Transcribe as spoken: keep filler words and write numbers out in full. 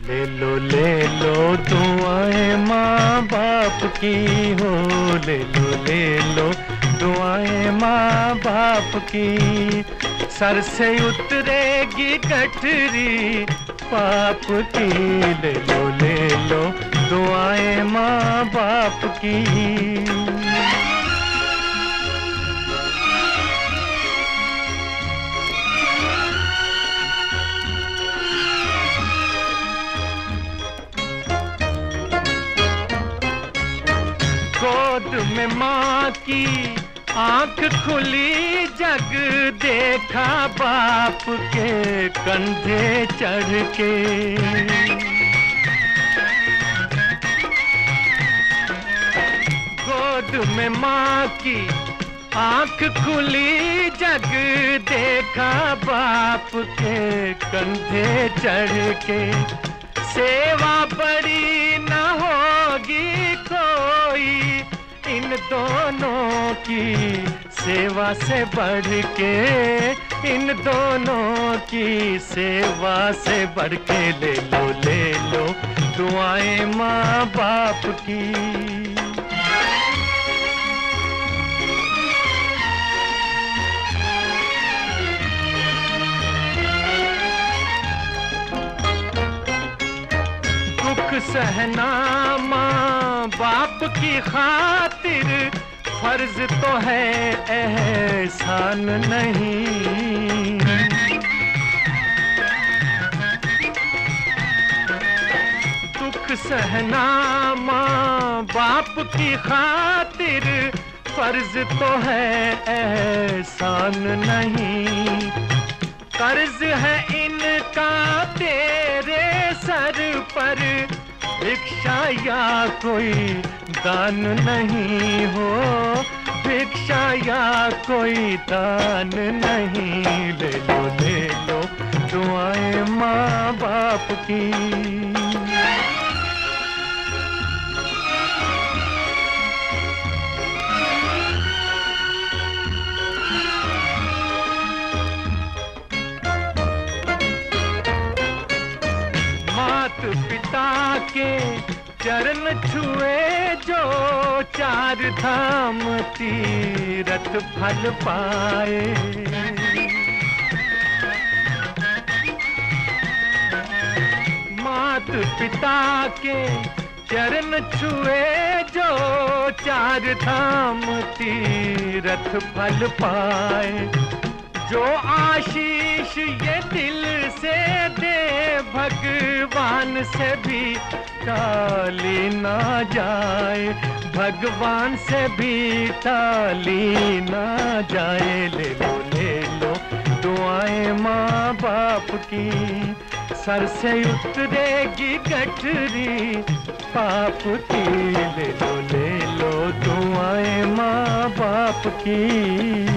ले लो ले लो दुआएं माँ बाप की हो, ले लो ले लो दुआएं माँ बाप की। सर से उतरेगी गठरी पाप की, ले लो ले लो दुआएं माँ बाप की। गोद में माँ की आंख खुली, जग देखा बाप के कंधे चढ़ के। गोद में माँ की आंख खुली, जग देखा बाप के कंधे चढ़ के। सेवा बड़ी न होगी कोई इन दोनों की, सेवा से बढ़ के इन दोनों की, सेवा से बढ़ के। ले लो ले लो दुआएं माँ बाप की। सहना माँ बाप की खातिर फर्ज तो है, एहसान नहीं। दुख सहना माँ बाप की खातिर फर्ज तो है, एहसान नहीं। कर्ज है इनका तेरे सर पर, भिक्षा या कोई दान नहीं हो, भिक्षा या कोई दान नहीं। ले लो ले लो दुआएं माँ बाप की। मात पिता के चरण छुए जो, चार धाम तीरथ फल पाए। मात पिता के चरण छुए जो, चार धाम तीरथ फल पाए। जो आशीष ये दिल से दे, भगवान से भी टाली ना जाए, भगवान से भी टाली ना जाए। ले लो ले लो दुआएं माँ बाप की, सर से उतरेगी गठरी पाप की। ले लो ले लो दुआएं माँ बाप की।